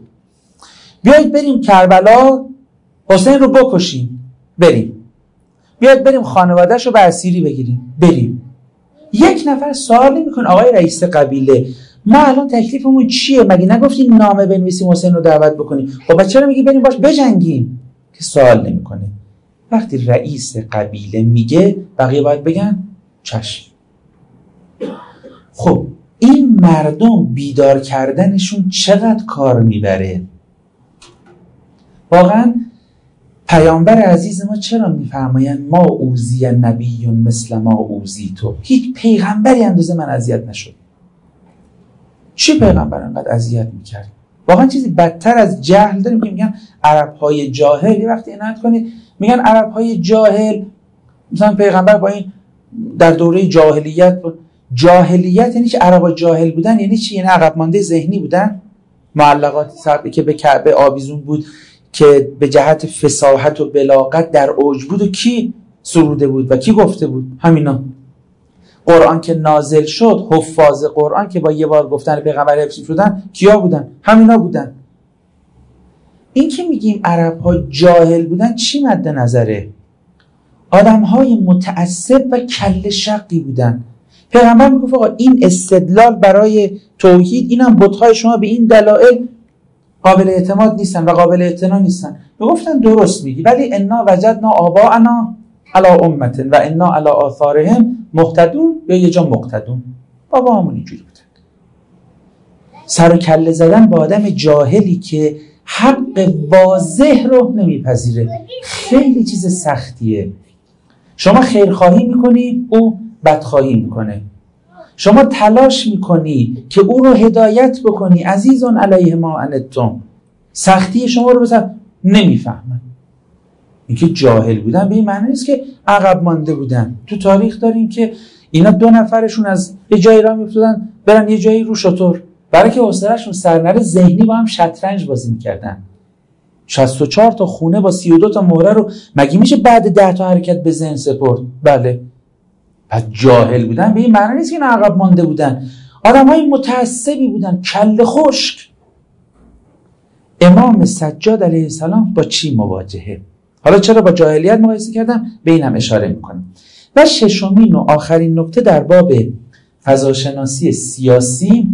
بیاید بریم کربلا حسین رو بکشیم. بریم. بیاید بریم خانواده‌اش رو به اسیری بگیریم. بریم. یک نفر سوال نمی‌کنه آقای رئیس قبیله ما الان تکلیفمون چیه؟ مگه نگفتین نامه بنویسیم حسین رو دعوت بکنیم؟ خب چرا میگی بریم باش بجنگیم؟ که سوال نمی‌کنه. وقتی رئیس قبیله میگه بقیه باید بگن چشم. خب این مردم بیدار کردنشون چقدر کار میبره؟ واقعا پیامبر عزیز ما چرا میفرمایند ما اوذی نبی مثل ما اوذی تو؟ هیچ پیغمبری اندازه من اذیت نشد. چی پیغمبر انقدر اذیت میکرد؟ واقعا چیزی بدتر از جهل داریم که میگن عرب‌های جاهل. یه وقتی عنایت کنید میگن عرب‌های جاهل، مثلا پیغمبر با این در دوره جاهلیت یعنی که عرب‌ها جاهل بودن یعنی چی؟ یعنی عقب مانده ذهنی بودن. معلقات صعبی که به کعبه آویزون بود که به جهت فصاحت و بلاغت در اوج بود و کی سروده بود و کی گفته بود؟ همینا. قرآن که نازل شد، حفاظ قرآن که با یه بار گفتن پیغمبر حفظ شدن کیا بودن؟ همینا بودن. این که میگیم عرب‌ها جاهل بودن چی مد نظره؟ آدم‌های متعصب و کله شقی بودن. پیغمبر میگفت آقا این استدلال برای توحید، اینم بت‌های شما به این دلایل قابل اعتماد نیستن و قابل اعتنا نیستن. میگفتن درست میگی، ولی انا وجدنا آباءنا علی امة و انا علی آثارهم مهتدون، یا یه جا مقتدون. بابا همون اینجوری بودن. سر و کله زدن با آدم جاهلی که حق واضح رو نمیپذیره خیلی چیز سختیه. شما خیرخواهی میکنی، او بدخواهی میکنه. شما تلاش میکنی که او رو هدایت بکنی، عزیزون علیه ما عنتم، سختی شما رو بزن، نمیفهمن. اینکه جاهل بودن به این معنی نیست که عقب مانده بودن. تو تاریخ داریم که اینا 2 نفرشون از یه جایی راه میافتادن برن یه جایی رو شتر، برای که حوصله‌شون سر نره ذهنی با هم شطرنج بازی میکردن. 64 تا خونه با 32 تا مهره رو مگه میشه بعد 10 تا حرکت به ذهن سپرد؟ بله. پس جاهل بودن به این معنی نیست که اینا عقب مانده بودن. آدمای متعصبی بودن، کله خشک. امام سجاد علیه السلام با چی مواجهه؟ حالا چرا با جاهلیت مقایسه کردم؟ به اینم اشاره میکنم. و ششمین و آخرین نکته در باب فضاشناسی سیاسی،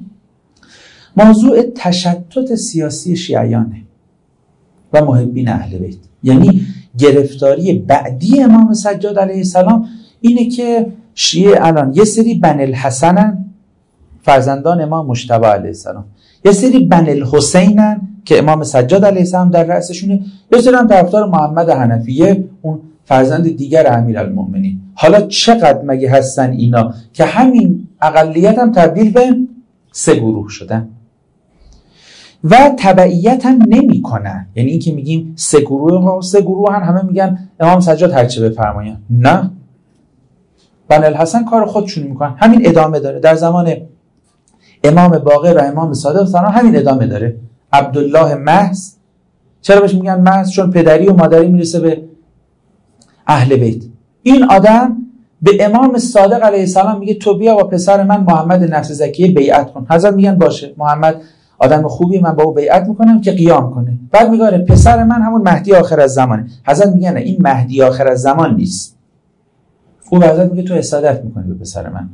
موضوع تشتت سیاسی شیعیانه و محبین اهل بیت. یعنی گرفتاری بعدی امام سجاد علیه السلام اینه که شیعه الان یه سری بن الحسنن، فرزندان امام مجتبی علیه السلام، یه سری بن الحسینن که امام سجاد علیه السلام در رأسشونه، یه سری هم طرفدار محمد حنفیه، اون فرزند دیگر امیرالمؤمنین. حالا چقدر مگه هستن اینا که همین اقلیت هم تبدیل به 3 گروه شدن و تبعیت هم نمی کنن. یعنی این که میگیم 3 گروه همه میگن امام سجاد هرچه بفرماین، نه، بن الحسن کار خودشون میکنن، همین ادامه داره. در زمان امام باقر و امام صادق سلام همین ادامه داره. عبدالله محض، چرا بهش میگن محض؟ چون پدری و مادری میرسه به اهل بیت. این آدم به امام صادق علیه السلام میگه تو بیا با پسر من محمد نفس زکیه بیعت کن. حضرت میگن باشه، محمد آدم خوبی، من با او بیعت میکنم که قیام کنه. بعد میگه پسر من همون مهدی آخر از زمانه. حضرت میگن این مهدی آخر از زمان نیست. او به حضرت میگه تو حسادت میکنی به پسر من.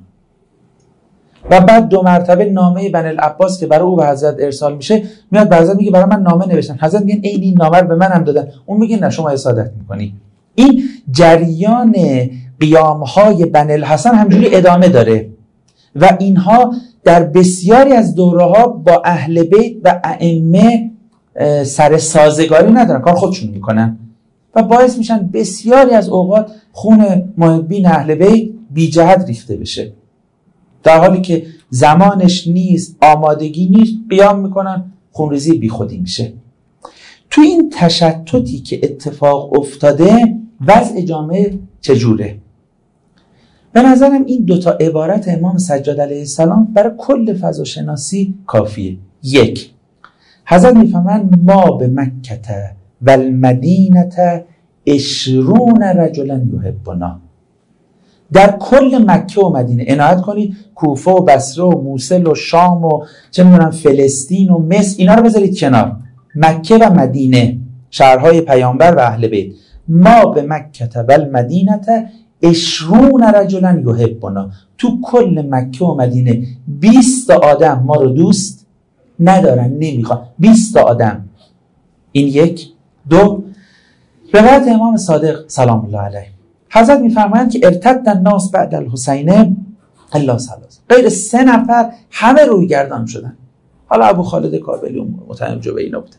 و بعد 2 مرتبه نامه بن العباس که برای او به حضرت ارسال میشه، میاد به حضرت میگه برای من نامه نوشتن. حضرت میگن این نامه رو به منم دادن. اون میگه نه شما حسادت میکنی. این جریان قیام‌های بن الحسن همجوری ادامه داره و اینها در بسیاری از دوره‌ها با اهل بیت و ائمه سر سازگاری ندارن، کار خودشون میکنن و باعث میشن بسیاری از اوقات خون محبین اهل بیت بی جهت ریخته بشه، در حالی که زمانش نیست، آمادگی نیست، قیام میکنن، خونریزی بی خودی میشه. تو این تشتتی که اتفاق افتاده وضع جامعه چجوره؟ به نظرم این 2 تا عبارت امام سجاد علیه السلام برای کل فضاشناسی کافیه. 1. حضرت میفهمن ما به مکه و المدینه 20 رجلا یحبنا. در کل مکه و مدینه، عنایت کنید، کوفه و بصره و موصل و شام و چه میدونم فلسطین و مصر، اینا رو بذارید کنار. مکه و مدینه، شهرهای پیامبر و اهل بیت. ما به مکه و المدینه 20 رجلا یحبنا. تو کل مکه و مدینه 20 آدم ما رو دوست ندارن، نمیخوان. 20 آدم. این 1. 2. روایت امام صادق سلام الله علیه، حضرت میفرمایند که ارتد الناس بعد الحسین الا 3. غیر 3 نفر همه روی گردان شدن. حالا ابو خالد کابلی و متهم جبینا بوده.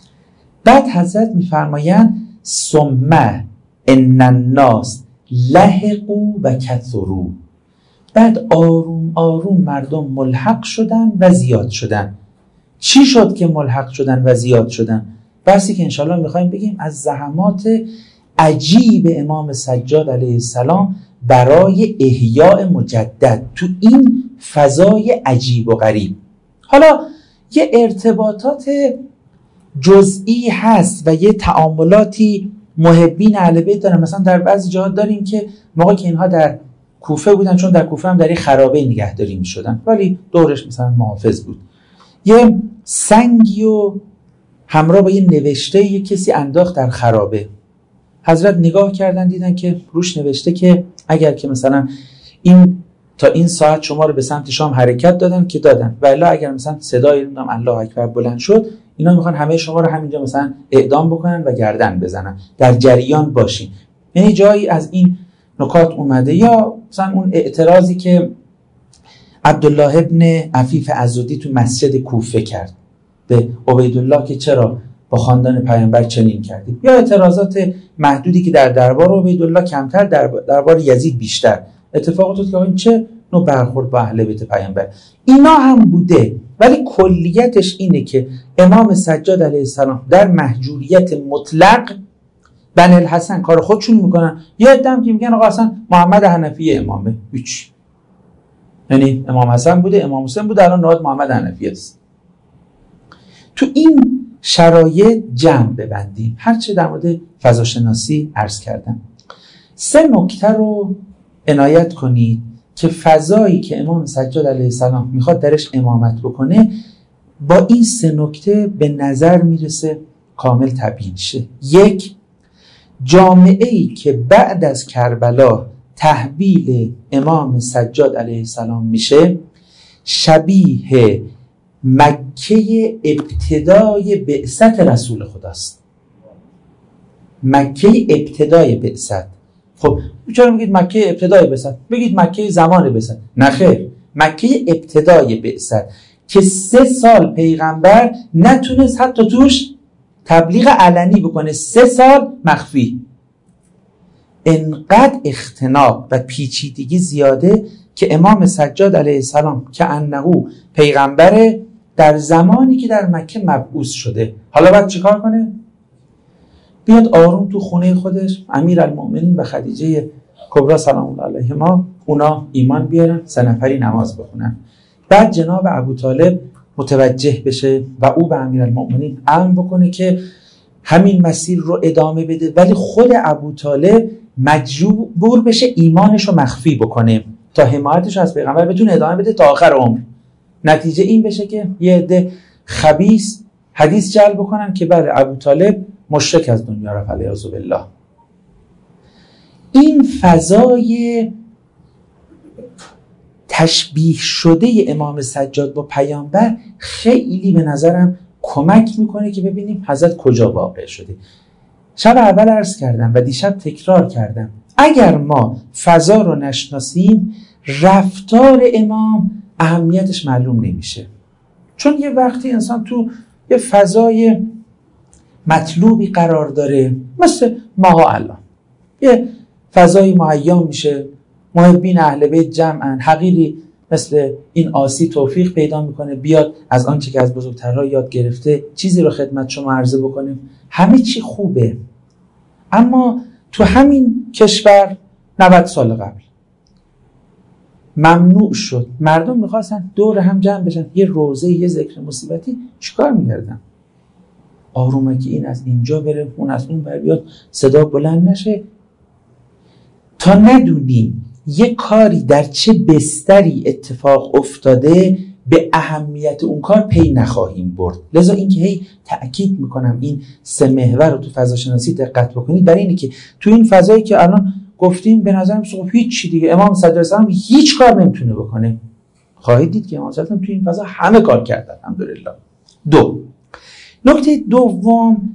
بعد حضرت میفرمایند ثم ان الناس لحقوا و کثروا. بعد آروم آروم مردم ملحق شدن و زیاد شدن. چی شد که ملحق شدن و زیاد شدن؟ بحثی که انشالله میخوایم بگیم از زحمات عجیب امام سجاد علیه السلام برای احیاء مجدد تو این فضای عجیب و غریب. حالا یه ارتباطات جزئی هست و یه تعاملاتی محبین اهل بیت دارن. مثلا در بعضی جاها داریم که موقعی که اینها در کوفه بودن، چون در کوفه هم در خرابه نگهداری میشدن ولی دورش مثلا محافظ بود، یه سنگی و همراه با یه نوشته یه کسی انداخت در خرابه. حضرت نگاه کردن دیدن که روش نوشته که اگر که مثلا تا این ساعت شما رو به سمت شام حرکت دادن که دادن، ولی اگر مثلا صدای الله اکبر بلند شد، اینا میخوان همه شما رو همینجا مثلا اعدام بکنن و گردن بزنن، در جریان باشین. یعنی جایی از این نکات اومده. یا مثلا اون اعتراضی که عبدالله ابن عفیف عضدی تو مسجد کوفه کرد به عبیدالله که چرا با خاندان پیامبر چنین کردید، یا اعتراضات محدودی که در دربار عبیدالله کمتر، در دربار یزید بیشتر اتفاقات افتاد که این چه نوع برخورد با اهل بیت پیامبر. اینا هم بوده، ولی کلیتش اینه که امام سجاد علیه السلام در محجوریت مطلق، بنی الحسن کار خودشون میکنن، یه عده هم که میگن آقا اصلا محمد حنفی امامه، هیچ، یعنی امام حسن بوده، امام حسین بوده، الان نوبت محمد حنفی است. تو این شرایط جمع ببندیم هرچه در مورد فضاشناسی عرض کردم. 3 نکته رو عنایت کنید که فضایی که امام سجاد علیه السلام میخواد درش امامت بکنه با این 3 نکته به نظر میرسه کامل تبیین شه. 1، جامعه‌ای که بعد از کربلا تحویل امام سجاد علیه السلام میشه شبیه مکه ابتدای بعثت رسول خداست. مکه ابتدای بعثت. خب چرا میگید مکه ابتدای بعثت؟ بگید مکه زمان بعثت. نه خیر، مکه ابتدای بعثت که 3 سال پیغمبر نتونست حتی توش تبلیغ علنی بکنه، 3 سال مخفی. انقدر اختناق و پیچیدگی زیاده که امام سجاد علیه السلام که انه پیغمبر در زمانی که در مکه مبعوث شده، حالا باید چیکار کنه؟ بیاد آروم تو خونه خودش، امیرالمؤمنین و خدیجه کبرا سلام الله علیهما، اونا ایمان بیارن، 3 نفری نماز بخونن. بعد جناب ابوطالب متوجه بشه و او به امیرالمؤمنین امر بکنه که همین مسیر رو ادامه بده، ولی خود ابوطالب مجبور بشه ایمانش رو مخفی بکنه تا حمایتش از پیغمبر بتونه ادامه بده تا آخر عمر. نتیجه این بشه که یه عده خبیث حدیث جلب بکنن که بله ابوطالب مشرک از دنیا رفت علیه بالله. این فضای تشبیه شده امام سجاد با پیامبر خیلی به نظرم کمک میکنه که ببینیم حضرت کجا واقع شده. شب اول عرض کردم و دیشب تکرار کردم، اگر ما فضا رو نشناسیم رفتار امام اهمیتش معلوم نمیشه. چون یه وقتی انسان تو یه فضای مطلوبی قرار داره، مثل ماها الان یه فضای معین میشه، محبین اهل بیت جمعن، حقیری مثل این آسی توفیق پیدا میکنه بیاد از آنچه که از بزرگترها یاد گرفته چیزی رو خدمت شما عرضه بکنیم، همه چی خوبه. اما تو همین کشور 90 سال قبل ممنوع شد، مردم میخواستن دور هم جمع بشن، یه روزه، یه ذکر مصیبتی، چیکار میکردن؟ آرومه که این از اینجا بره، اون از اون بر بیاد، صدا بلند نشه. تا ندونیم یه کاری در چه بستری اتفاق افتاده به اهمیت اون کار پی نخواهیم برد. لذا این که هی تأکید میکنم این 3 محور رو تو فضاشناسی دقت بکنید، برای اینه که تو این فضایی که الان گفتیم به نظرم هیچ چی دیگه امام صدر السلام هیچ کار نمیتونه بکنه، خواهید دید که امام صدر السلام تو این فضا همه کار کردن الحمدلله. 2 نکته دوم،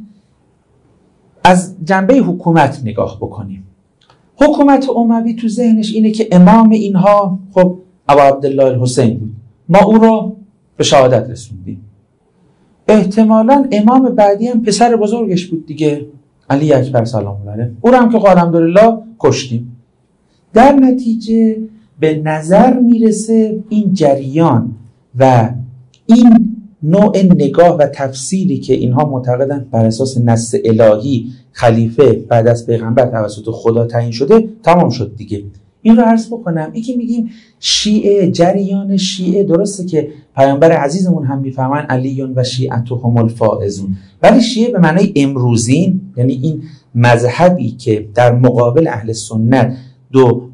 از جنبه حکومت نگاه بکنیم. حکومت اموی تو ذهنش اینه که امام اینها خب ابو عبدالله الحسین بود، ما او رو به شهادت رسوندیم، احتمالاً امام بعدی هم پسر بزرگش بود دیگه، علی اکبر سلام الله علیه، او رو هم که الحمدلله کشتیم. در نتیجه به نظر میرسه این جریان و این نوع نگاه و تفسیری که اینها معتقدن بر اساس نص الهی خلیفه بعد از پیغمبر توسط خدا تعیین شده تمام شد دیگه. این رو عرض بکنم، این که میگیم شیعه، جریان شیعه، درسته که پیامبر عزیزمون هم میفهمن علیون و شیعتهم الفائزون، ولی شیعه به معنای امروزین، یعنی این مذهبی که در مقابل اهل سنت 2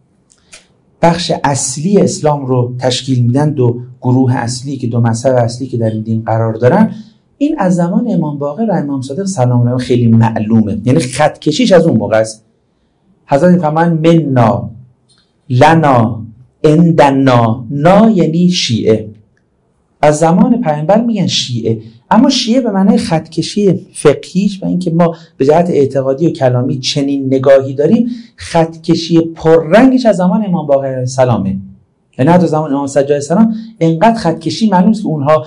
بخش اصلی اسلام رو تشکیل میدن، 2 گروه اصلی که 2 مذهب اصلی که در این دین قرار دارن، این از زمان امام باقر و امام صادق سلام الله علیه خیلی معلومه، یعنی خط کشیش از اون موقع است. حضرت فرمان مننا لنا عندنا، نا یعنی شیعه، از زمان پیامبر میگن شیعه، اما شیعه به معنای خط کشی فقهیش و اینکه ما به جهت اعتقادی و کلامی چنین نگاهی داریم، خط کشی پررنگش از زمان امام باقر علیه السلامه. یعنی حتی زمان امام سجاد علیه السلام انقدر خط کشی معلوم است که اونها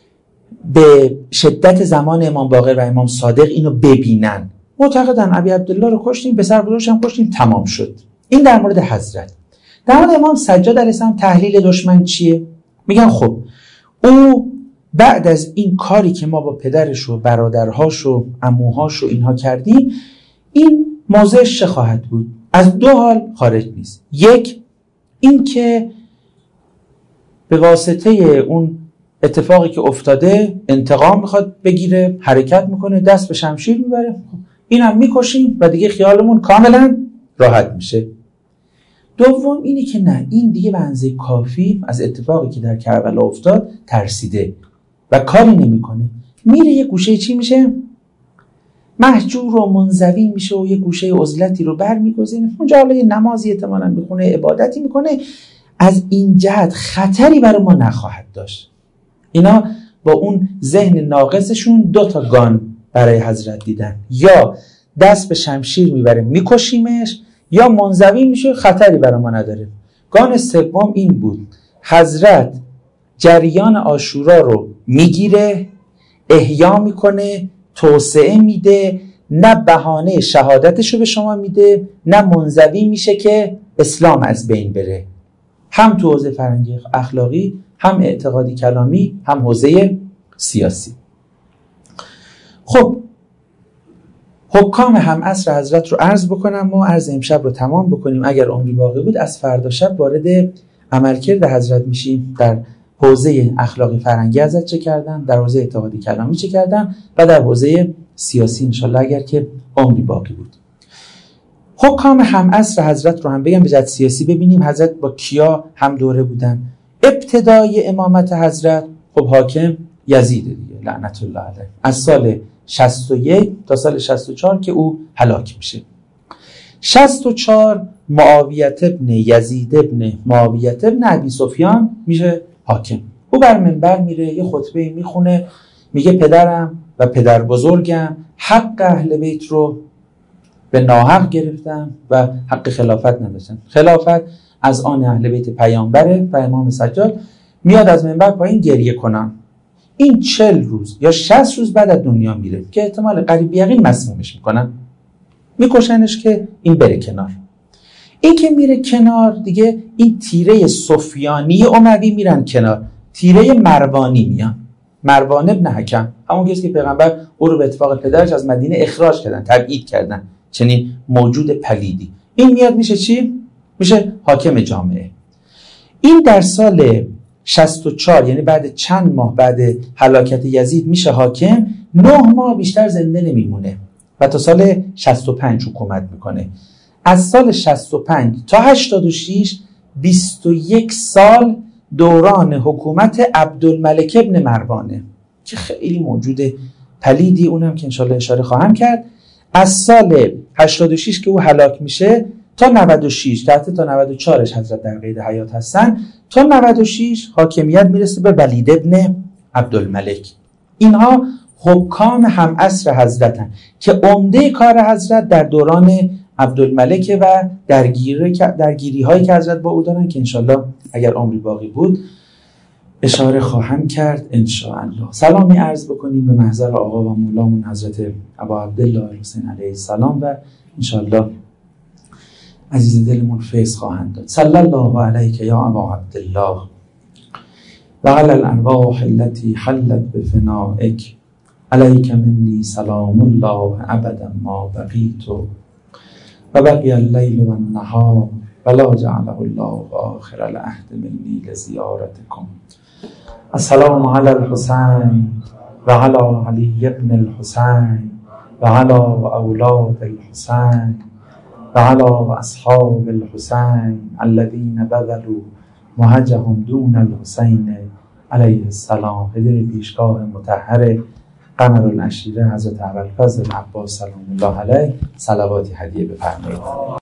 به شدت زمان امام باقر و امام صادق اینو ببینن، معتقدن ابی عبدالله رو کشتیم، پسر بزرگش هم کشتیم، تمام شد. این در مورد حضرت. در مورد امام سجاد علیه السلام تحلیل دشمن چیه؟ میگن خب او بعد از این کاری که ما با پدرش و برادرهاش و عموهاش و اینها کردیم، این موضعش چه خواهد بود؟ از دو حال خارج نیست. یک، این که به واسطه اون اتفاقی که افتاده انتقام میخواد بگیره، حرکت میکنه، دست به شمشیر میبره، اینم میکشیم و دیگه خیالمون کاملا راحت میشه. دوم اینه که نه، این دیگه به اندازه کافی از اتفاقی که در کربلا افتاد ترسیده و کاری نمیکنه، میره یه گوشه چی میشه؟ محجور و منزوی میشه و یه گوشه عزلتی رو برمیگزینه، اونجا حالا یه نمازی احتمالاً میخونه، عبادتی میکنه. از این جهت خطری برای ما نخواهد داشت. اینا با اون ذهن ناقصشون 2 تا گان برای حضرت دیدن، یا دست به شمشیر میبره میکشیمش، یا منزوی میشه، خطری برای ما نداره. گان سوم این بود، حضرت جریان عاشورا رو میگیره، احیا میکنه، توسعه میده، نه بهانه شهادتش رو به شما میده، نه منزوی میشه که اسلام از بین بره، هم تو حوزه فرهنگی اخلاقی، هم اعتقادی کلامی، هم حوزه سیاسی. خب حکام هم عصر حضرت رو عرض بکنم و عرض امشب رو تمام بکنیم. اگر عمری باقی بود از فردا شب وارد عملکرد حضرت میشیم. در حوزه اخلاقی فرهنگی حضرت چه کردن، در حوزه اعتقادی کلامی چه کردن و در حوزه سیاسی انشالله اگر که عمری باقی بود. حکام هم عصر حضرت رو هم بگم به جهت سیاسی ببینیم حضرت با کیا هم دوره بودن. ابتدای امامت حضرت خب حاکم یزید دیگه لعنت الله علیه، از سال 61 تا سال 64 که او هلاک میشه. 64 معاویه ابن یزید ابن معاویه ابن ابی سفیان میشه حاکم. او بر منبر میره یه خطبه میخونه، میگه پدرم و پدر بزرگم حق اهل بیت رو به ناحق گرفتن و حق خلافت نداشتن. خلافت از آن اهل بیت پیامبره و امام سجاد. میاد از منبر پایین گریه کنن. این 40 روز یا 60 روز بعد از دنیا میره که احتمال قریب یقین مسمومش میکنن، میکشنش که این بره کنار. این که میره کنار دیگه این تیره سفیانی اموی میرن کنار، تیره مروانی میان. مروان ابن حکم همون کسی که پیغمبر او رو به اتفاق پدرش از مدینه اخراج کردن، تبعید کردن، چنین موجود پلیدی. این میاد میشه چی؟ میشه حاکم جامعه. این در سال 64 یعنی بعد چند ماه بعد هلاکت یزید میشه حاکم. 9 ماه بیشتر زنده نمیمونه و تا سال 65 حکومت میکنه. از سال 65 تا 86 21 سال دوران حکومت عبدالملک ابن مروانه که خیلی موجود پلیدی، اونم که انشالله اشاره خواهم کرد. از سال 86 که او هلاک میشه تا 96 تا 94 حضرت در قید حیات هستن، تا 96 حاکمیت میرسه به ولید ابن عبدالملک. اینها حکام هم عصر حضرتن که عمده کار حضرت در دوران عبدالملک و درگیری هایی که حضرت با او دارن که انشالله اگر عمری باقی بود اشاره خواهم کرد انشاءالله. سلامی عرض بکنیم به محضر آقا و مولامون حضرت ابا عبدالله حسین علیه السلام و انشاءالله عزیز دلمون فیض خواهند داد. صلی الله علیک یا ابا عبدالله و علی الارواح التي حلت بفنائک علیک منی سلام الله ابدا ما بقیت و بقی اللیل و النهار ولا جعله الله آخر العهد منی لزیارتکم. السلام علی الحسین و علی علی ابن الحسین و علی اولاد الحسین و علی اصحاب الحسین الذین بذلوا مهجهم دون الحسین علیه السلام. هدیه پیشگاه مطهر قمر العشیره حضرت ابوالفضل عباس سلام الله علیه صلواتی هدیه بفرمایید.